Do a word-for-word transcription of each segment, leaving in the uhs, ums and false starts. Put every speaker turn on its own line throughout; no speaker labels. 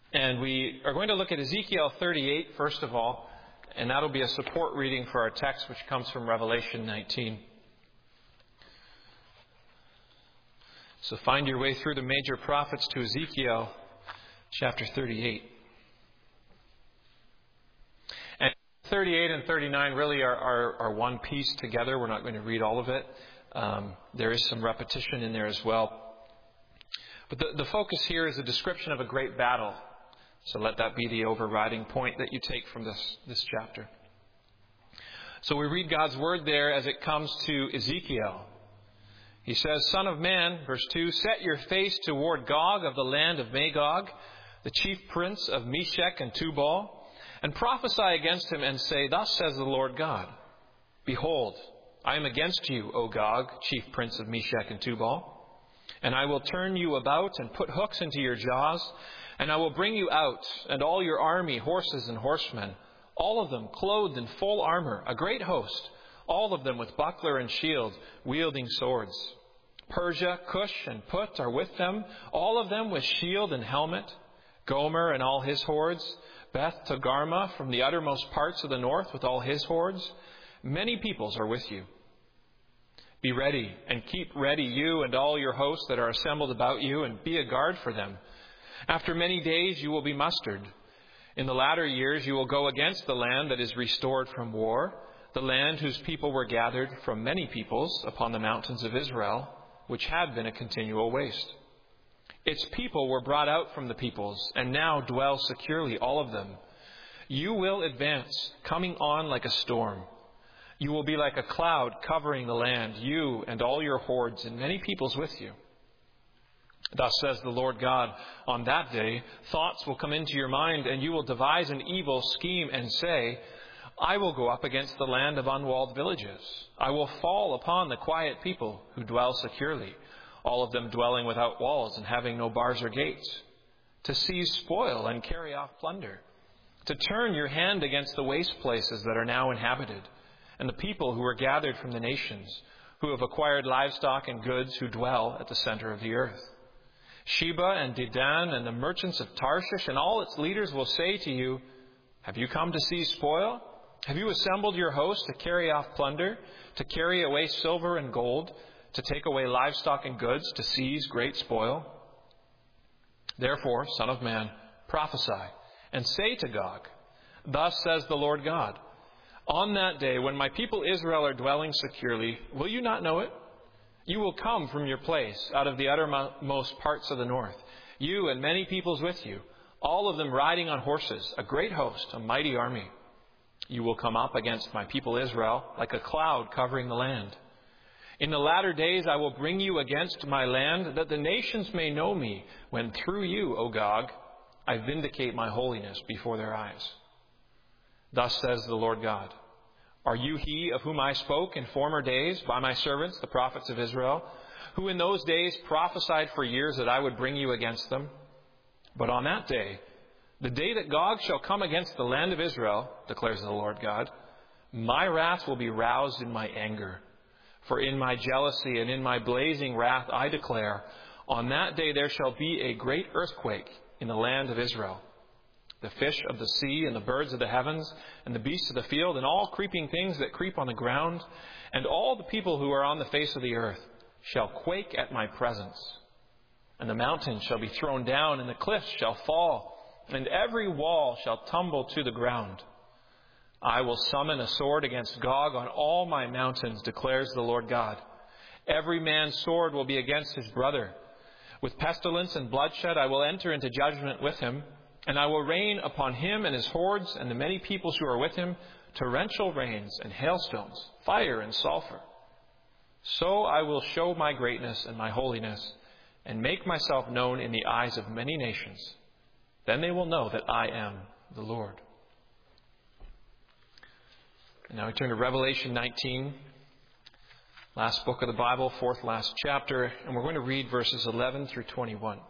And we are going to look at Ezekiel thirty-eight, first of all, and that'll be a support reading for our text, which comes from Revelation nineteen. So find your way through the major prophets to Ezekiel chapter thirty-eight. And thirty-eight and thirty-nine really are, are, are one piece together. We're not going to read all of it. Um, there is some repetition in there as well. But the, the focus here is a description of a great battle. So let that be the overriding point that you take from this, this chapter. So we read God's word there as it comes to Ezekiel. He says, Son of man, verse two, set your face toward Gog of the land of Magog, the chief prince of Meshech and Tubal, and prophesy against him and say, Thus says the Lord God, Behold, I am against you, O Gog, chief prince of Meshech and Tubal, and I will turn you about and put hooks into your jaws, and I will bring you out, and all your army, horses and horsemen, all of them clothed in full armor, a great host, all of them with buckler and shield, wielding swords. Persia, Cush, and Put are with them, all of them with shield and helmet. Gomer and all his hordes, Beth Togarmah from the uttermost parts of the north with all his hordes. Many peoples are with you. Be ready and keep ready, you and all your hosts that are assembled about you, and be a guard for them. After many days you will be mustered. In the latter years you will go against the land that is restored from war, the land whose people were gathered from many peoples upon the mountains of Israel, which had been a continual waste. Its people were brought out from the peoples, and now dwell securely, all of them. You will advance, coming on like a storm. You will be like a cloud covering the land, you and all your hordes, and many peoples with you. Thus says the Lord God, on that day, thoughts will come into your mind, and you will devise an evil scheme and say, I will go up against the land of unwalled villages. I will fall upon the quiet people who dwell securely, all of them dwelling without walls and having no bars or gates, to seize spoil and carry off plunder, to turn your hand against the waste places that are now inhabited, and the people who are gathered from the nations, who have acquired livestock and goods, who dwell at the center of the earth. Sheba and Dedan and the merchants of Tarshish and all its leaders will say to you, Have you come to seize spoil? Have you assembled your host to carry off plunder, to carry away silver and gold, to take away livestock and goods, to seize great spoil? Therefore, Son of man, prophesy and say to Gog, Thus says the Lord God, On that day when my people Israel are dwelling securely, will you not know it? You will come from your place out of the uttermost parts of the north, you and many peoples with you, all of them riding on horses, a great host, a mighty army. You will come up against my people Israel like a cloud covering the land. In the latter days I will bring you against my land, that the nations may know me, when through you, O Gog, I vindicate my holiness before their eyes. Thus says the Lord God, Are you he of whom I spoke in former days by my servants, the prophets of Israel, who in those days prophesied for years that I would bring you against them? But on that day, the day that Gog shall come against the land of Israel, declares the Lord God, my wrath will be roused in my anger. For in my jealousy and in my blazing wrath I declare, on that day there shall be a great earthquake in the land of Israel. The fish of the sea and the birds of the heavens and the beasts of the field and all creeping things that creep on the ground and all the people who are on the face of the earth shall quake at my presence. And the mountains shall be thrown down and the cliffs shall fall and every wall shall tumble to the ground. I will summon a sword against Gog on all my mountains, declares the Lord God. Every man's sword will be against his brother. With pestilence and bloodshed I will enter into judgment with him, and I will rain upon him and his hordes and the many peoples who are with him torrential rains and hailstones, fire and sulfur. So I will show my greatness and my holiness and make myself known in the eyes of many nations. Then they will know that I am the Lord. And now we turn to Revelation nineteen, last book of the Bible, fourth last chapter, and we're going to read verses eleven through twenty-one.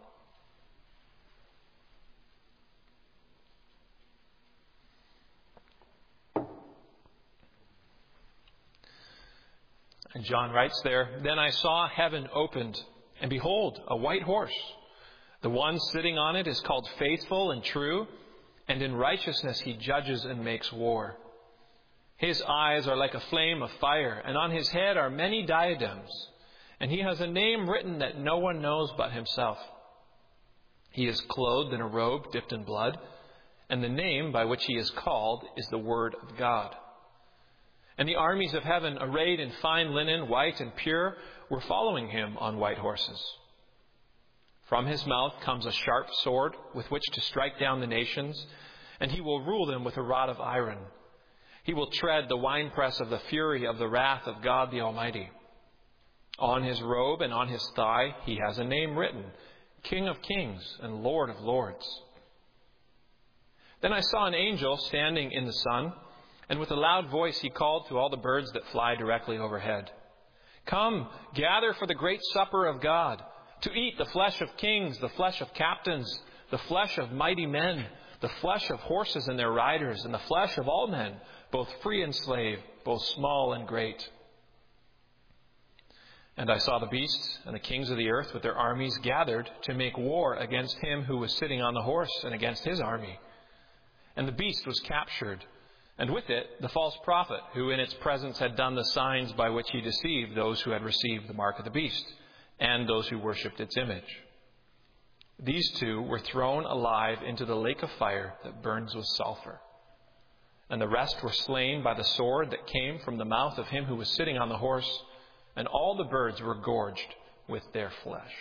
And John writes there, Then I saw heaven opened, and behold, a white horse. The one sitting on it is called Faithful and True, and in righteousness he judges and makes war. His eyes are like a flame of fire, and on his head are many diadems, and he has a name written that no one knows but himself. He is clothed in a robe dipped in blood, and the name by which he is called is the Word of God. And the armies of heaven, arrayed in fine linen, white and pure, were following him on white horses. From his mouth comes a sharp sword with which to strike down the nations, and he will rule them with a rod of iron. He will tread the winepress of the fury of the wrath of God the Almighty. On his robe and on his thigh he has a name written, King of Kings and Lord of Lords. Then I saw an angel standing in the sun, and with a loud voice he called to all the birds that fly directly overhead. Come, gather for the great supper of God, to eat the flesh of kings, the flesh of captains, the flesh of mighty men, the flesh of horses and their riders, and the flesh of all men, both free and slave, both small and great. And I saw the beasts and the kings of the earth with their armies gathered to make war against him who was sitting on the horse and against his army. And the beast was captured, and with it the false prophet, who in its presence had done the signs by which he deceived those who had received the mark of the beast, and those who worshipped its image. These two were thrown alive into the lake of fire that burns with sulfur. And the rest were slain by the sword that came from the mouth of him who was sitting on the horse, and all the birds were gorged with their flesh.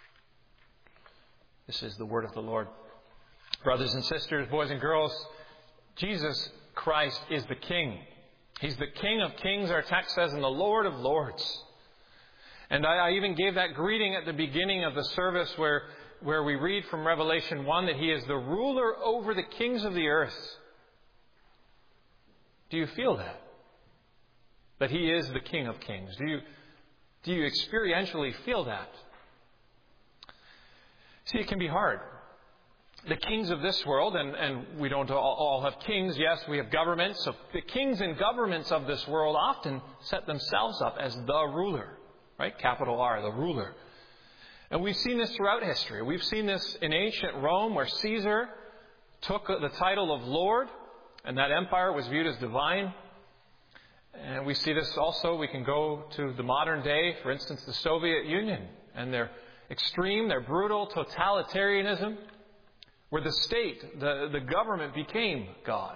This is the word of the Lord. Brothers and sisters, boys and girls, Jesus Christ is the King. He's the King of Kings, our text says, and the Lord of Lords. And I, I even gave that greeting at the beginning of the service where, where we read from Revelation one that he is the ruler over the kings of the earth. Do you feel that? That he is the King of Kings? Do you, do you experientially feel that? See, it can be hard. The kings of this world, and, and we don't all, all have kings, yes, we have governments. So the kings and governments of this world often set themselves up as the ruler, right? Capital R, the ruler. And we've seen this throughout history. We've seen this in ancient Rome, where Caesar took the title of Lord, and that empire was viewed as divine. And we see this also, we can go to the modern day, for instance, the Soviet Union, and their extreme, their brutal totalitarianism, where the state, the, the government became God.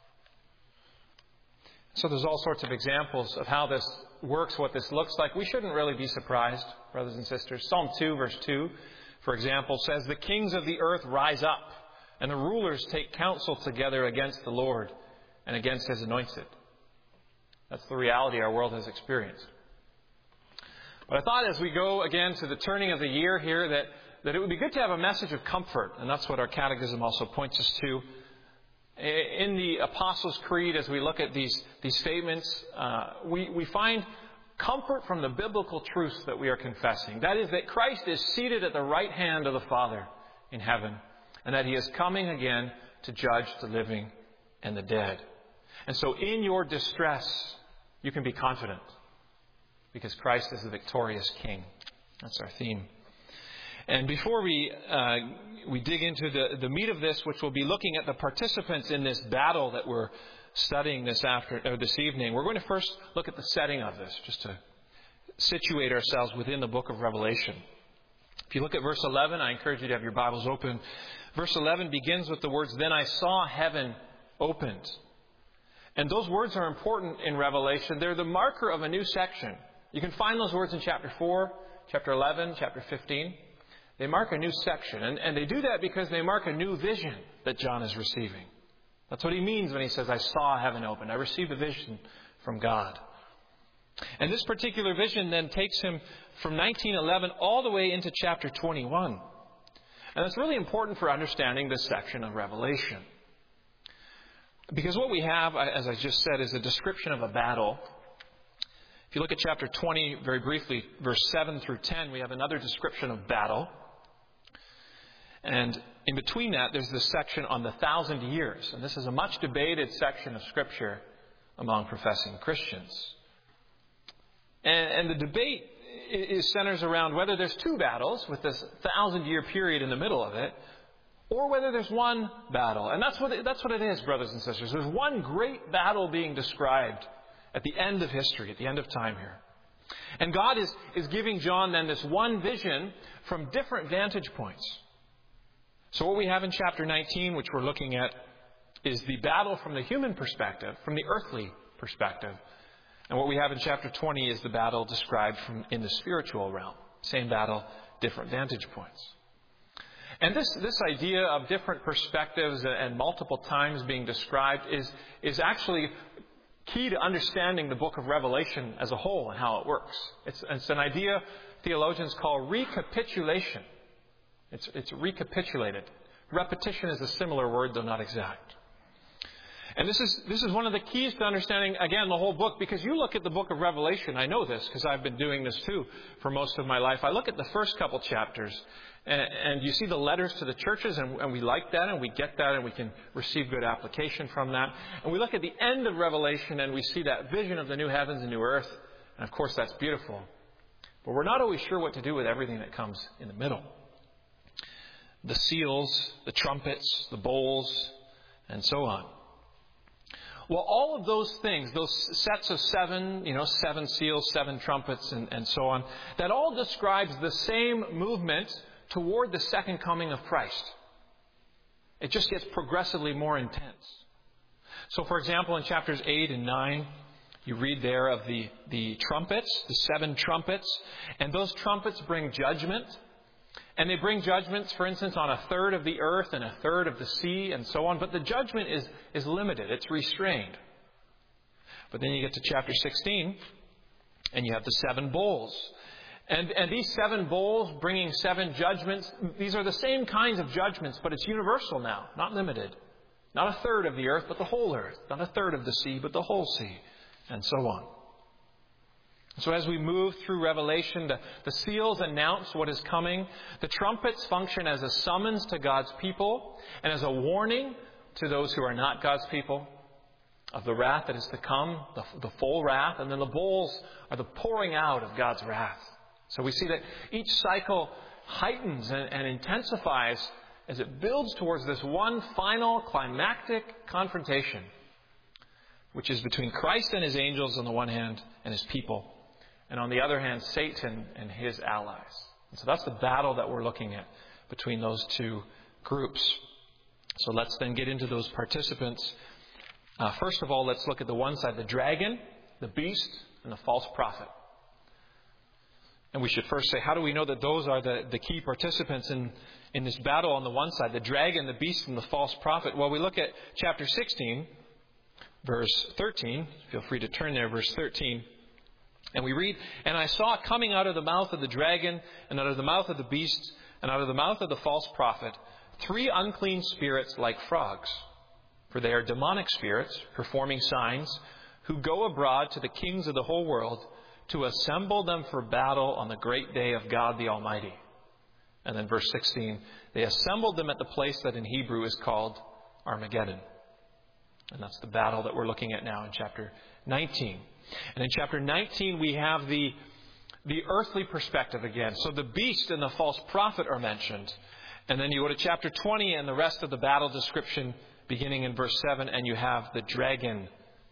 So there's all sorts of examples of how this works, what this looks like. We shouldn't really be surprised, brothers and sisters. Psalm two, verse two, for example, says, "The kings of the earth rise up, and the rulers take counsel together against the Lord and against his anointed." That's the reality our world has experienced. But I thought as we go again to the turning of the year here that, that it would be good to have a message of comfort. And that's what our catechism also points us to. In the Apostles' Creed, as we look at these, these statements, uh, we, we find comfort from the biblical truths that we are confessing. That is that Christ is seated at the right hand of the Father in heaven, and that he is coming again to judge the living and the dead. And so in your distress, you can be confident, because Christ is the victorious King. That's our theme. And before we uh, we dig into the, the meat of this, which will be looking at the participants in this battle that we're studying this after or this evening, we're going to first look at the setting of this, just to situate ourselves within the book of Revelation. If you look at verse eleven, I encourage you to have your Bibles open. Verse eleven begins with the words, "Then I saw heaven opened." And those words are important in Revelation. They're the marker of a new section. You can find those words in chapter four, chapter eleven, chapter fifteen. They mark a new section. And, and they do that because they mark a new vision that John is receiving. That's what he means when he says, "I saw heaven opened." I received a vision from God. And this particular vision then takes him from nineteen eleven all the way into chapter twenty-one. And that's really important for understanding this section of Revelation. Because what we have, as I just said, is a description of a battle. If you look at chapter twenty, very briefly, verse seven through ten, we have another description of battle. And in between that, there's this section on the thousand years. And this is a much debated section of Scripture among professing Christians. And, and the debate is centers around whether there's two battles with this thousand-year period in the middle of it, or whether there's one battle. And that's what it, that's what it is, brothers and sisters. There's one great battle being described at the end of history, at the end of time here. And God is, is giving John then this one vision from different vantage points. So what we have in chapter nineteen, which we're looking at, is the battle from the human perspective, from the earthly perspective. And what we have in chapter twenty is the battle described from in the spiritual realm. Same battle, different vantage points. And this, this idea of different perspectives and multiple times being described is, is actually key to understanding the book of Revelation as a whole and how it works. It's, it's an idea theologians call recapitulation. It's, it's recapitulated. Repetition is a similar word, though not exact. And this is this is one of the keys to understanding, again, the whole book, because you look at the book of Revelation. I know this because I've been doing this too for most of my life. I look at the first couple chapters, and, and you see the letters to the churches, and, and we like that, and we get that, and we can receive good application from that. And we look at the end of Revelation, and we see that vision of the new heavens and new earth. And, of course, that's beautiful. But we're not always sure what to do with everything that comes in the middle. The seals, the trumpets, the bowls, and so on. Well, all of those things, those sets of seven, you know, seven seals, seven trumpets, and, and so on, that all describes the same movement toward the second coming of Christ. It just gets progressively more intense. So, for example, in chapters eight and nine, you read there of the, the trumpets, the seven trumpets, and those trumpets bring judgment. And they bring judgments, for instance, on a third of the earth and a third of the sea and so on. But the judgment is, is limited. It's restrained. But then you get to chapter sixteen, and you have the seven bowls. And, and these seven bowls bringing seven judgments, these are the same kinds of judgments, but it's universal now, not limited. Not a third of the earth, but the whole earth. Not a third of the sea, but the whole sea. And so on. So as we move through Revelation, the, the seals announce what is coming. The trumpets function as a summons to God's people and as a warning to those who are not God's people of the wrath that is to come, the, the full wrath. And then the bowls are the pouring out of God's wrath. So we see that each cycle heightens and, and intensifies as it builds towards this one final climactic confrontation, which is between Christ and his angels on the one hand and his people. And on the other hand, Satan and his allies. And so that's the battle that we're looking at between those two groups. So let's then get into those participants. Uh, first of all, let's look at the one side, the dragon, the beast, and the false prophet. And we should first say, how do we know that those are the, the key participants in, in this battle on the one side, the dragon, the beast, and the false prophet? Well, we look at chapter sixteen, verse thirteen. Feel free to turn there, verse thirteen. And we read, "And I saw coming out of the mouth of the dragon, and out of the mouth of the beast, and out of the mouth of the false prophet, three unclean spirits like frogs. For they are demonic spirits, performing signs, who go abroad to the kings of the whole world, to assemble them for battle on the great day of God the Almighty." And then verse sixteen, "They assembled them at the place that in Hebrew is called Armageddon." And that's the battle that we're looking at now in chapter nineteen. And in chapter nineteen, we have the, the earthly perspective again. So the beast and the false prophet are mentioned. And then you go to chapter twenty and the rest of the battle description beginning in verse seven, and you have the dragon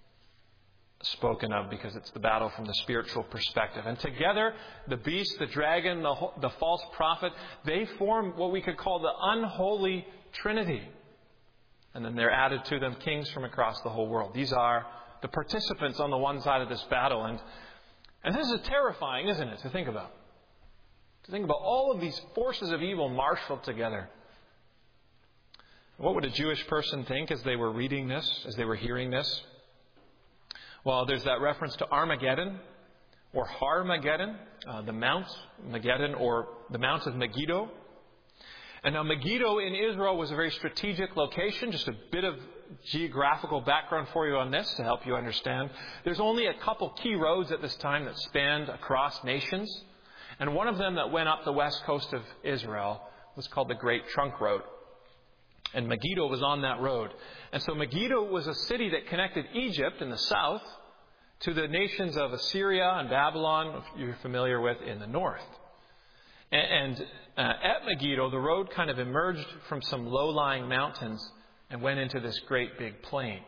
spoken of because it's the battle from the spiritual perspective. And together, the beast, the dragon, the, the false prophet, they form what we could call the unholy trinity. And then they're added to them kings from across the whole world. These are the participants on the one side of this battle. And, and this is terrifying, isn't it, to think about? To think about all of these forces of evil marshaled together. What would a Jewish person think as they were reading this, as they were hearing this? Well, there's that reference to Armageddon, or Harmageddon, uh, the Mount Mageddon, or the Mount of Megiddo. And now Megiddo in Israel was a very strategic location. Just a bit of geographical background for you on this to help you understand. There's only a couple key roads at this time that spanned across nations. And one of them that went up the west coast of Israel was called the Great Trunk Road. And Megiddo was on that road. And so Megiddo was a city that connected Egypt in the south to the nations of Assyria and Babylon, if you're familiar with, in the north. And uh, at Megiddo, the road kind of emerged from some low-lying mountains and went into this great big plain.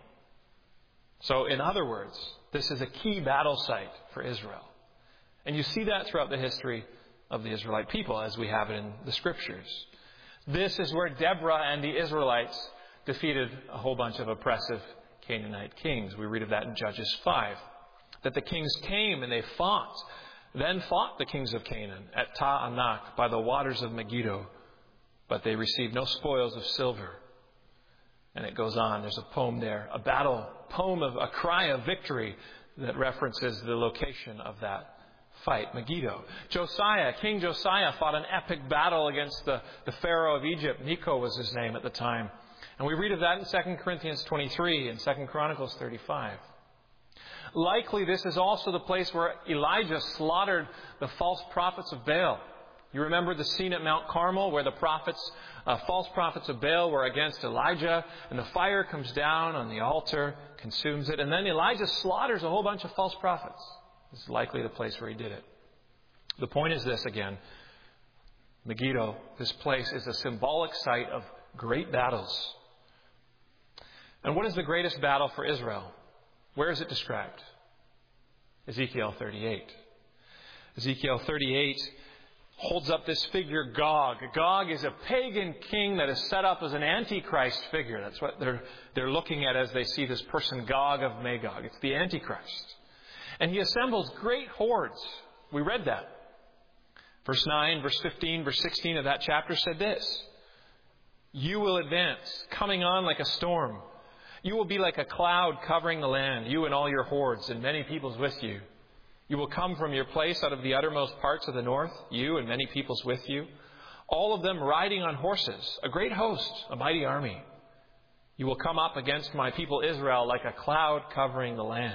So in other words, this is a key battle site for Israel. And you see that throughout the history of the Israelite people, as we have it in the Scriptures. This is where Deborah and the Israelites defeated a whole bunch of oppressive Canaanite kings. We read of that in Judges five. That the kings came and they fought, then fought the kings of Canaan at Ta'anak by the waters of Megiddo, but they received no spoils of silver. And it goes on. There's a poem there, a battle poem of a cry of victory that references the location of that fight, Megiddo. Josiah, King Josiah, fought an epic battle against the, the Pharaoh of Egypt. Necho was his name at the time. And we read of that in Second Corinthians twenty-three and Second Chronicles thirty-five. Likely this is also the place where Elijah slaughtered the false prophets of Baal. You remember the scene at Mount Carmel where the prophets, uh, false prophets of Baal were against Elijah, and the fire comes down on the altar, consumes it, and then Elijah slaughters a whole bunch of false prophets. This is likely the place where he did it. The point is this again. Megiddo, this place, is a symbolic site of great battles. And what is the greatest battle for Israel? Where is it described? Ezekiel thirty-eight. Ezekiel thirty-eight holds up this figure, Gog. Gog is a pagan king that is set up as an antichrist figure. That's what they're, they're looking at as they see this person, Gog of Magog. It's the Antichrist. And he assembles great hordes. We read that. Verse nine, verse fifteen, verse sixteen of that chapter said this. You will advance, coming on like a storm. You will be like a cloud covering the land, you and all your hordes, and many peoples with you. You will come from your place out of the uttermost parts of the north, you and many peoples with you, all of them riding on horses, a great host, a mighty army. You will come up against my people Israel like a cloud covering the land.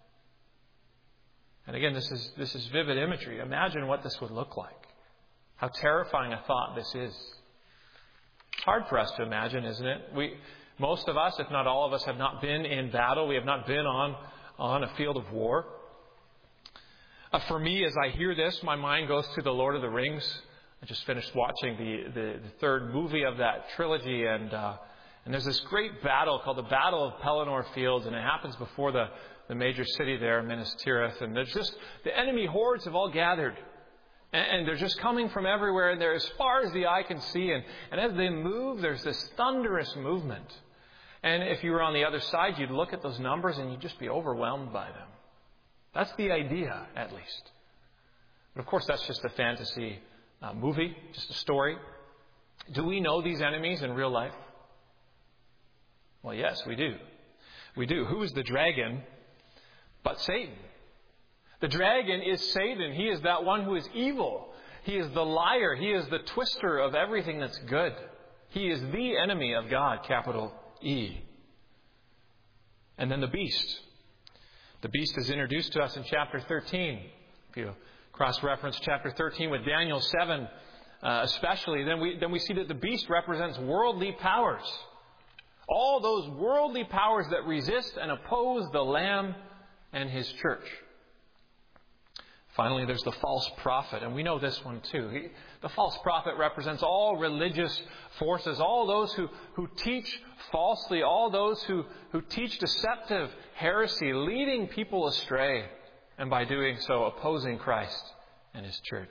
And again, this is this is vivid imagery. Imagine what this would look like. How terrifying a thought this is. It's hard for us to imagine, isn't it? We... Most of us, if not all of us, have not been in battle. We have not been on, on a field of war. Uh, for me, as I hear this, my mind goes to The Lord of the Rings. I just finished watching the, the, the third movie of that trilogy, and uh, and there's this great battle called the Battle of Pelennor Fields, and it happens before the, the major city there, Minas Tirith. And there's just, the enemy hordes have all gathered. And they're just coming from everywhere, and they're as far as the eye can see. And, and as they move, there's this thunderous movement. And if you were on the other side, you'd look at those numbers and you'd just be overwhelmed by them. That's the idea, at least. But of course, that's just a fantasy uh, movie, just a story. Do we know these enemies in real life? Well, yes, we do. We do. Who is the dragon but Satan? The dragon is Satan. He is that one who is evil. He is the liar. He is the twister of everything that's good. He is the enemy of God, capital E. And then the beast. The beast is introduced to us in chapter thirteen. If you cross-reference chapter thirteen with Daniel seven uh, especially, then we, then we see that the beast represents worldly powers. All those worldly powers that resist and oppose the Lamb and His church. Finally, there's the false prophet, and we know this one too. He, the false prophet represents all religious forces, all those who, who teach falsely, all those who, who teach deceptive heresy, leading people astray, and by doing so, opposing Christ and His church.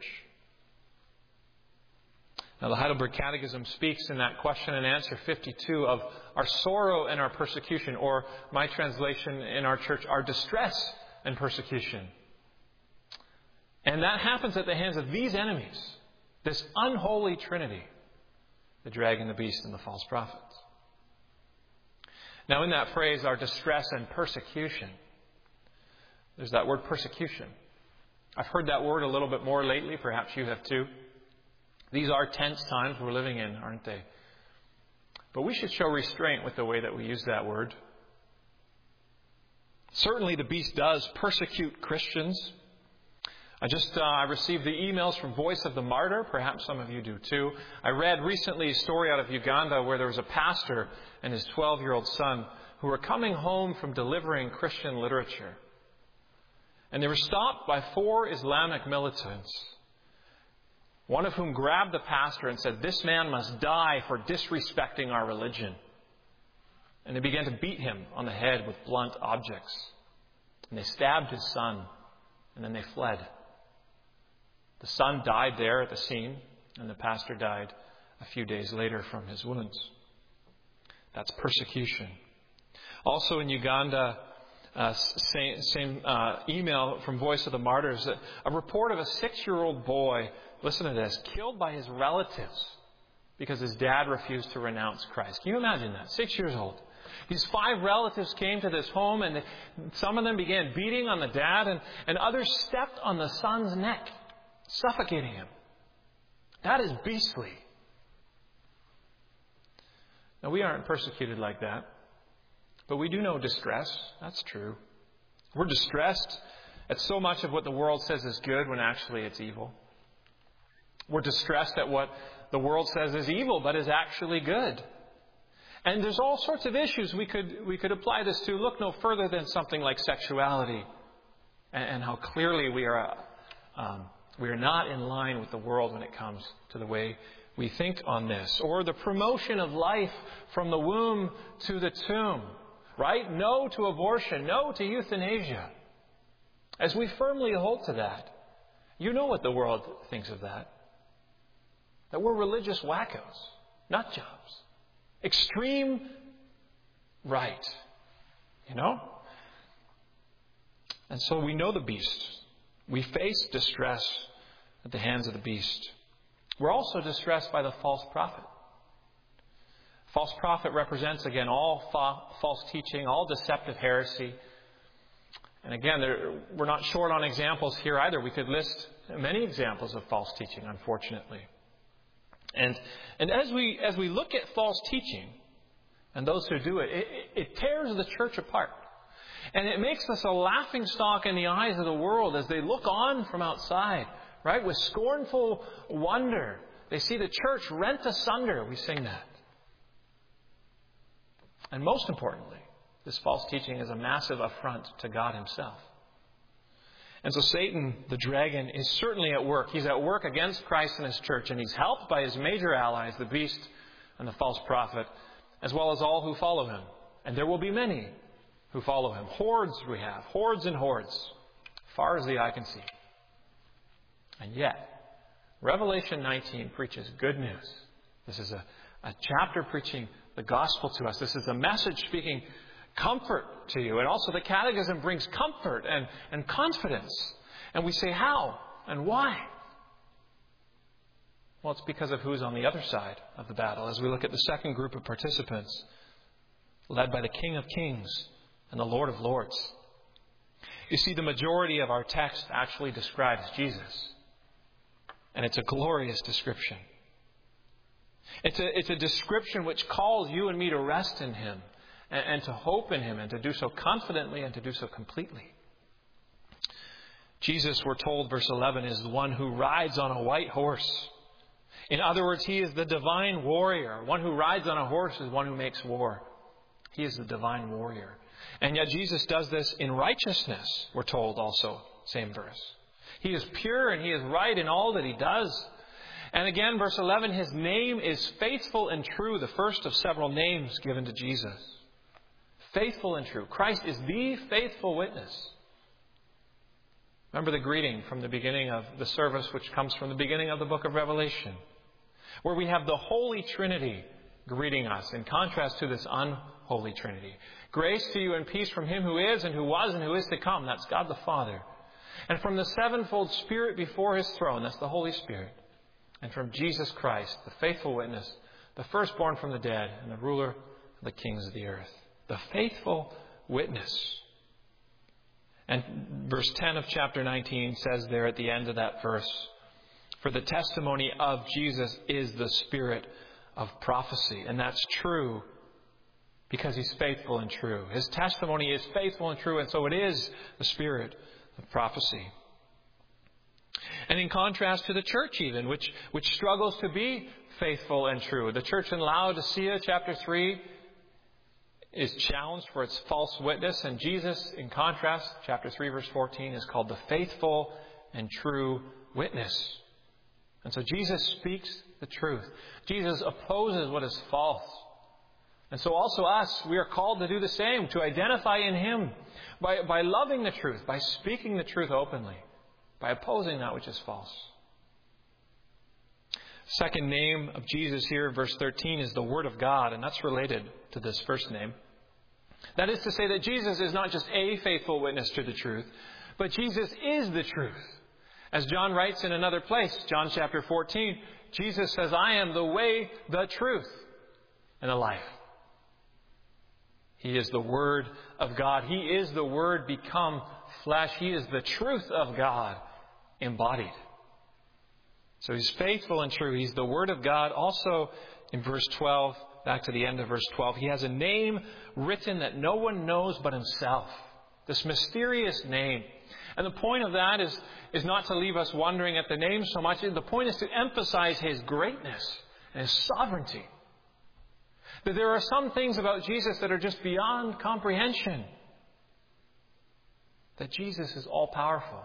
Now, the Heidelberg Catechism speaks in that question and answer fifty-two of our sorrow and our persecution, or my translation in our church, our distress and persecution. And that happens at the hands of these enemies, this unholy trinity, the dragon, the beast, and the false prophet. Now, in that phrase, our distress and persecution, there's that word persecution. I've heard that word a little bit more lately. Perhaps you have too. These are tense times we're living in, aren't they? But we should show restraint with the way that we use that word. Certainly the beast does persecute Christians. I just uh, I received the emails from Voice of the Martyr. Perhaps some of you do too. I read recently a story out of Uganda where there was a pastor and his twelve-year-old son who were coming home from delivering Christian literature. And they were stopped by four Islamic militants, one of whom grabbed the pastor and said, "This man must die for disrespecting our religion." And they began to beat him on the head with blunt objects. And they stabbed his son, and then they fled. The son died there at the scene, and the pastor died a few days later from his wounds. That's persecution. Also in Uganda, uh, same, same uh, email from Voice of the Martyrs, a, a report of a six-year-old boy, listen to this, killed by his relatives because his dad refused to renounce Christ. Can you imagine that? Six years old. These five relatives came to this home, and some of them began beating on the dad, and, and others stepped on the son's neck, suffocating him. That is beastly. Now, we aren't persecuted like that, but we do know distress. That's true. We're distressed at so much of what the world says is good when actually it's evil. We're distressed at what the world says is evil but is actually good. And there's all sorts of issues we could we could apply this to. Look no further than something like sexuality, and, and how clearly we are um, we are not in line with the world when it comes to the way we think on this. Or the promotion of life from the womb to the tomb, right? No to abortion, no to euthanasia. As we firmly hold to that, you know what the world thinks of that. That we're religious wackos, nut jobs. Extreme right. You know? And so we know the beast. We face distress at the hands of the beast. We're also distressed by the false prophet. False prophet represents, again, all fa- false teaching, all deceptive heresy. And again, there, we're not short on examples here either. We could list many examples of false teaching, unfortunately. And and as we as we look at false teaching and those who do it, it, it tears the church apart. And it makes us a laughingstock in the eyes of the world as they look on from outside, right? With scornful wonder. They see the church rent asunder. We sing that. And most importantly, this false teaching is a massive affront to God Himself. And so Satan, the dragon, is certainly at work. He's at work against Christ and His church, and he's helped by his major allies, the beast and the false prophet, as well as all who follow him. And there will be many who follow him. Hordes we have, hordes and hordes, far as the eye can see. And yet, Revelation nineteen preaches good news. This is a, a chapter preaching the gospel to us. This is a message speaking comfort to you. And also the Catechism brings comfort and, and confidence. And we say, how and why? Well, it's because of who's on the other side of the battle. As we look at the second group of participants, led by the King of Kings and the Lord of Lords. You see, the majority of our text actually describes Jesus. And it's a glorious description. It's a, it's a description which calls you and me to rest in Him. And, and to hope in Him, and to do so confidently and to do so completely. Jesus, we're told, verse eleven, is the one who rides on a white horse. In other words, He is the divine warrior. One who rides on a horse is one who makes war. He is the divine warrior. And yet Jesus does this in righteousness, we're told also, same verse. He is pure and He is right in all that He does. And again, verse eleven, His name is faithful and true, the first of several names given to Jesus. Faithful and true. Christ is the faithful witness. Remember the greeting from the beginning of the service, which comes from the beginning of the book of Revelation, where we have the Holy Trinity greeting us, in contrast to this unholy Trinity. Grace to you and peace from Him who is and who was and who is to come. That's God the Father. And from the sevenfold Spirit before His throne. That's the Holy Spirit. And from Jesus Christ, the faithful witness, the firstborn from the dead, and the ruler of the kings of the earth. The faithful witness. And verse ten of chapter nineteen says there at the end of that verse, for the testimony of Jesus is the spirit of prophecy. And that's true because He's faithful and true. His testimony is faithful and true, and so it is the spirit of prophecy. And in contrast to the church even, which, which struggles to be faithful and true. The church in Laodicea, chapter three, is challenged for its false witness. And Jesus, in contrast, chapter three, verse fourteen, is called the faithful and true witness. And so Jesus speaks the truth. Jesus opposes what is false. And so also us, we are called to do the same, to identify in Him by, by loving the truth, by speaking the truth openly, by opposing that which is false. Second name of Jesus here, verse thirteen, is the Word of God, and that's related to this first name. That is to say that Jesus is not just a faithful witness to the truth, but Jesus is the truth. As John writes in another place, John chapter fourteen, Jesus says, I am the way, the truth, and the life. He is the Word of God. He is the Word become flesh. He is the truth of God embodied. So He's faithful and true. He's the Word of God. Also, in verse twelve, back to the end of verse twelve, He has a name written that no one knows but Himself. This mysterious name. And the point of that is, is not to leave us wondering at the name so much. The point is to emphasize His greatness and His sovereignty. That there are some things about Jesus that are just beyond comprehension. That Jesus is all-powerful.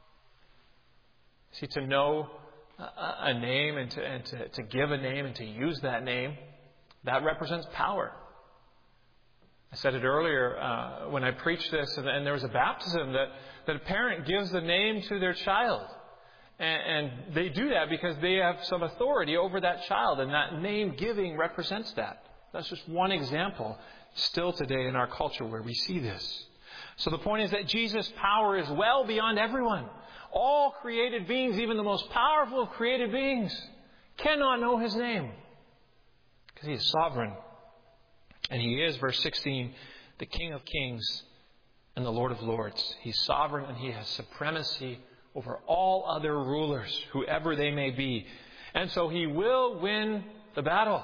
See, to know a name and, to, and to, to give a name and to use that name, that represents power. I said it earlier uh, when I preached this, and, and there was a baptism that, that a parent gives the name to their child. And, and they do that because they have some authority over that child, and that name giving represents that. That's just one example still today in our culture where we see this. So the point is that Jesus' power is well beyond everyone. All created beings, even the most powerful of created beings, cannot know His name because He is sovereign. And He is, verse sixteen, the King of Kings and the Lord of Lords. He's sovereign and He has supremacy over all other rulers, whoever they may be. And so He will win the battle.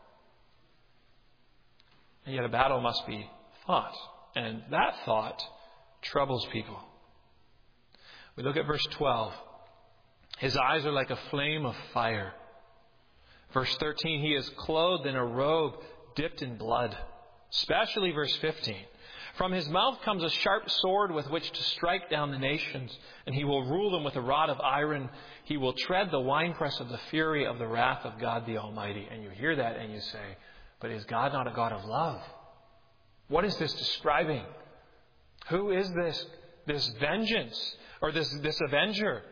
And yet a battle must be fought. And that thought troubles people. We look at verse twelve. His eyes are like a flame of fire. Verse thirteen, He is clothed in a robe dipped in blood. Especially verse fifteen. From His mouth comes a sharp sword with which to strike down the nations, and He will rule them with a rod of iron. He will tread the winepress of the fury of the wrath of God the Almighty. And you hear that and you say, but is God not a God of love? What is this describing? Who is this, this vengeance or this, this avenger?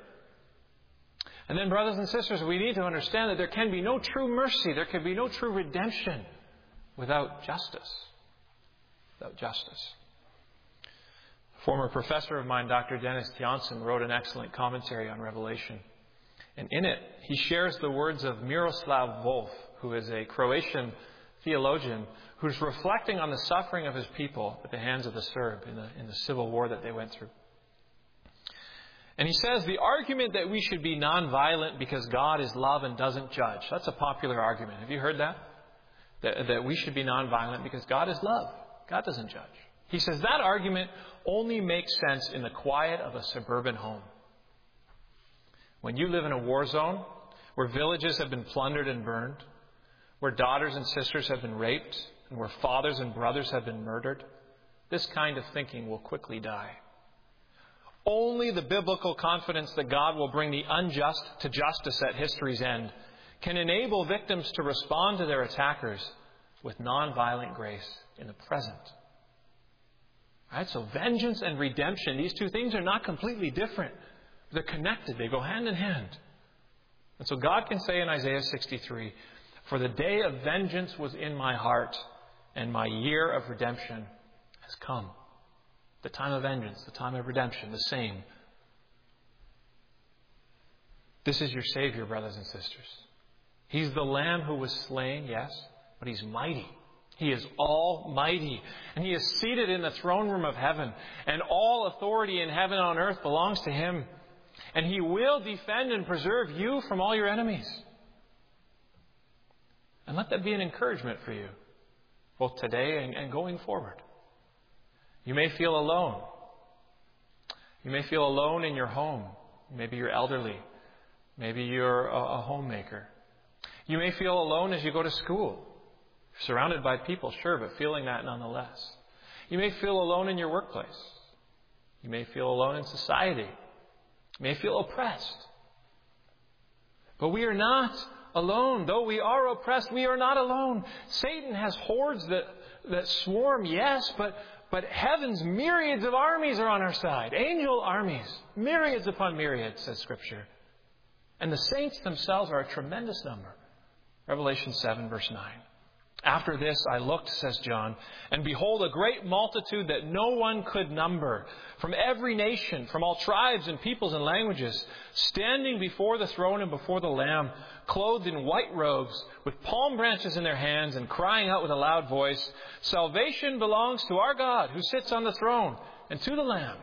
And then, brothers and sisters, we need to understand that there can be no true mercy, there can be no true redemption without justice. Without justice. A former professor of mine, Doctor Dennis Tianson, wrote an excellent commentary on Revelation. And in it, he shares the words of Miroslav Volf, who is a Croatian theologian who's reflecting on the suffering of his people at the hands of the Serb in the, in the civil war that they went through. And he says the argument that we should be nonviolent because God is love and doesn't judge. That's a popular argument. Have you heard that? That, that we should be nonviolent because God is love. God doesn't judge. He says that argument only makes sense in the quiet of a suburban home. When you live in a war zone where villages have been plundered and burned, where daughters and sisters have been raped, and where fathers and brothers have been murdered, this kind of thinking will quickly die. Only the biblical confidence that God will bring the unjust to justice at history's end can enable victims to respond to their attackers with nonviolent grace in the present. Right? So vengeance and redemption, these two things are not completely different. They're connected. They go hand in hand. And so God can say in Isaiah sixty-three, "For the day of vengeance was in my heart, and my year of redemption has come." The time of vengeance, the time of redemption, the same. This is your Savior, brothers and sisters. He's the Lamb who was slain, yes, but He's mighty. He is almighty. And He is seated in the throne room of heaven. And all authority in heaven and on earth belongs to Him. And He will defend and preserve you from all your enemies. And let that be an encouragement for you, both today and, and going forward. You may feel alone. You may feel alone in your home. Maybe you're elderly. Maybe you're a, a homemaker. You may feel alone as you go to school. Surrounded by people, sure, but feeling that nonetheless. You may feel alone in your workplace. You may feel alone in society. You may feel oppressed. But we are not alone. Though we are oppressed, we are not alone. Satan has hordes that, that swarm, yes, but, but heaven's myriads of armies are on our side. Angel armies. Myriads upon myriads, says Scripture. And the saints themselves are a tremendous number. Revelation seven, verse nine. After this I looked, says John, and behold, a great multitude that no one could number, from every nation, from all tribes and peoples and languages, standing before the throne and before the Lamb, clothed in white robes, with palm branches in their hands, and crying out with a loud voice, Salvation belongs to our God, who sits on the throne, and to the Lamb.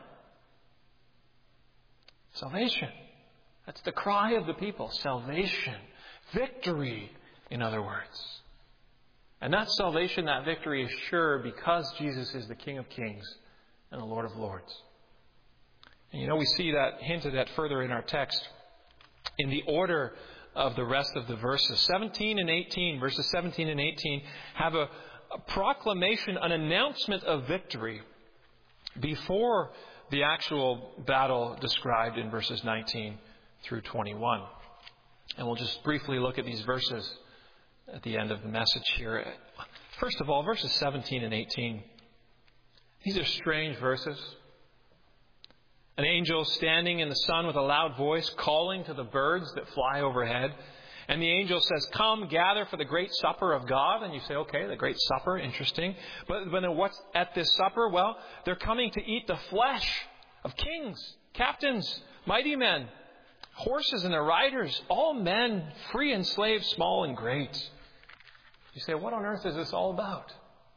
Salvation. That's the cry of the people. Salvation. Victory, in other words. And that salvation, that victory is sure because Jesus is the King of Kings and the Lord of Lords. And you know, we see that hinted at further in our text in the order of the rest of the verses. seventeen and eighteen, verses seventeen and eighteen, have a, a proclamation, an announcement of victory before the actual battle described in verses nineteen through twenty-one. And we'll just briefly look at these verses at the end of the message here. First of all, verses seventeen and eighteen. These are strange verses. An angel standing in the sun with a loud voice, calling to the birds that fly overhead. And the angel says, Come, gather for the great supper of God. And you say, okay, the great supper, interesting. But then what's at this supper? Well, they're coming to eat the flesh of kings, captains, mighty men, horses and their riders, all men, free and slave, small and great. You say, what on earth is this all about?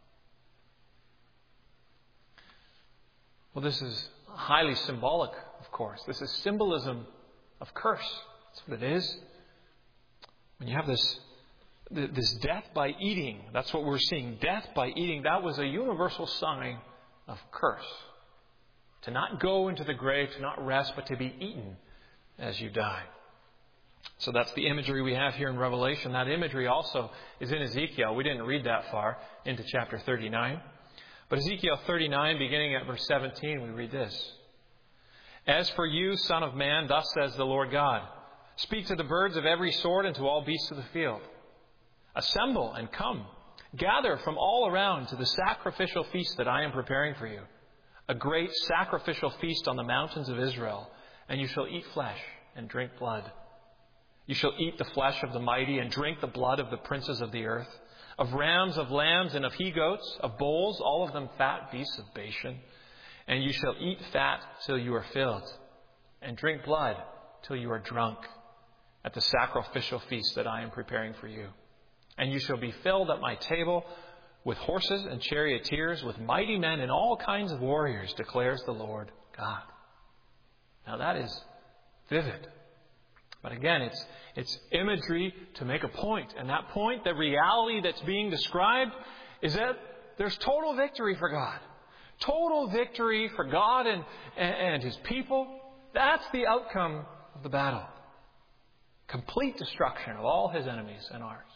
Well, this is highly symbolic, of course. This is symbolism of curse. That's what it is. When you have this, this death by eating, that's what we're seeing. Death by eating, that was a universal sign of curse. To not go into the grave, to not rest, but to be eaten as you die. So that's the imagery we have here in Revelation. That imagery also is in Ezekiel. We didn't read that far into chapter thirty-nine. But Ezekiel thirty-nine, beginning at verse seventeen, we read this. As for you, Son of Man, thus says the Lord God, speak to the birds of every sort and to all beasts of the field. Assemble and come. Gather from all around to the sacrificial feast that I am preparing for you. A great sacrificial feast on the mountains of Israel. And you shall eat flesh and drink blood. You shall eat the flesh of the mighty and drink the blood of the princes of the earth, of rams, of lambs, and of he-goats, of bulls, all of them fat beasts of Bashan. And you shall eat fat till you are filled, and drink blood till you are drunk, at the sacrificial feast that I am preparing for you. And you shall be filled at my table with horses and charioteers, with mighty men and all kinds of warriors, declares the Lord God. Now that is vivid. But again, it's it's imagery to make a point. And that point, the reality that's being described, is that there's total victory for God. Total victory for God and, and, and His people. That's the outcome of the battle. Complete destruction of all His enemies and ours.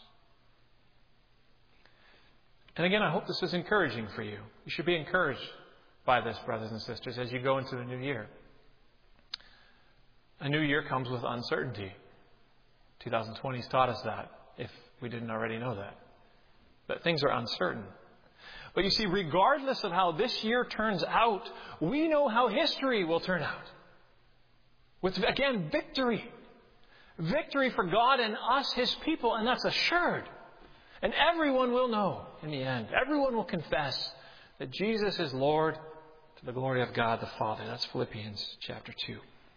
And again, I hope this is encouraging for you. You should be encouraged by this, brothers and sisters, as you go into the new year. A new year comes with uncertainty. twenty twenty has taught us that, if we didn't already know that. That things are uncertain. But you see, regardless of how this year turns out, we know how history will turn out. With, again, victory. Victory for God and us, His people, and that's assured. And everyone will know in the end. Everyone will confess that Jesus is Lord to the glory of God the Father. That's Philippians chapter two.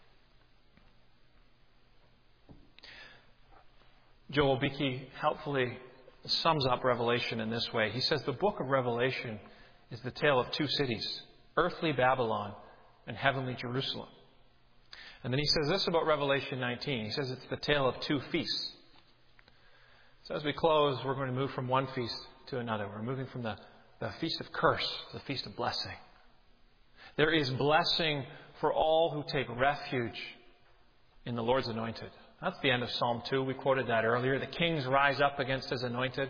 Joel Beeke helpfully sums up Revelation in this way. He says the book of Revelation is the tale of two cities, earthly Babylon and heavenly Jerusalem. And then he says this about Revelation nineteen. He says it's the tale of two feasts. So as we close, we're going to move from one feast to another. We're moving from the, the feast of curse to the feast of blessing. There is blessing for all who take refuge in the Lord's anointed. That's the end of Psalm two. We quoted that earlier. The kings rise up against His anointed.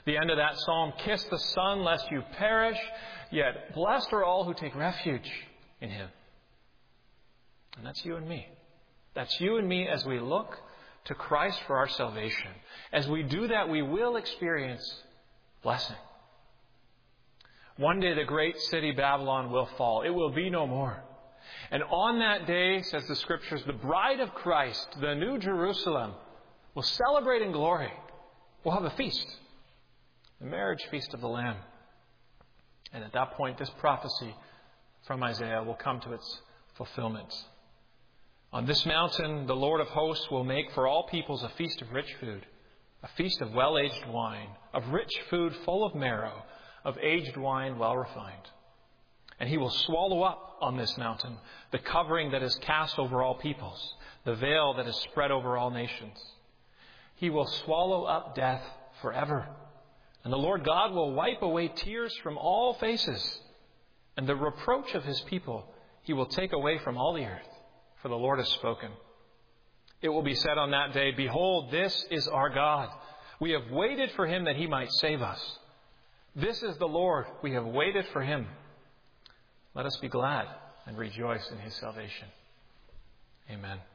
The end of that psalm, kiss the Son lest you perish, yet blessed are all who take refuge in Him. And that's you and me. That's you and me as we look to Christ for our salvation. As we do that, we will experience blessing. One day the great city Babylon will fall. It will be no more. And on that day, says the Scriptures, the bride of Christ, the new Jerusalem, will celebrate in glory. We'll have a feast. The marriage feast of the Lamb. And at that point, this prophecy from Isaiah will come to its fulfillment. On this mountain, the Lord of hosts will make for all peoples a feast of rich food, a feast of well-aged wine, of rich food full of marrow, of aged wine well refined. And He will swallow up on this mountain the covering that is cast over all peoples, the veil that is spread over all nations. He will swallow up death forever. And the Lord God will wipe away tears from all faces. And the reproach of His people He will take away from all the earth. For the Lord has spoken. It will be said on that day, behold, this is our God. We have waited for Him that He might save us. This is the Lord. We have waited for Him. Let us be glad and rejoice in His salvation. Amen.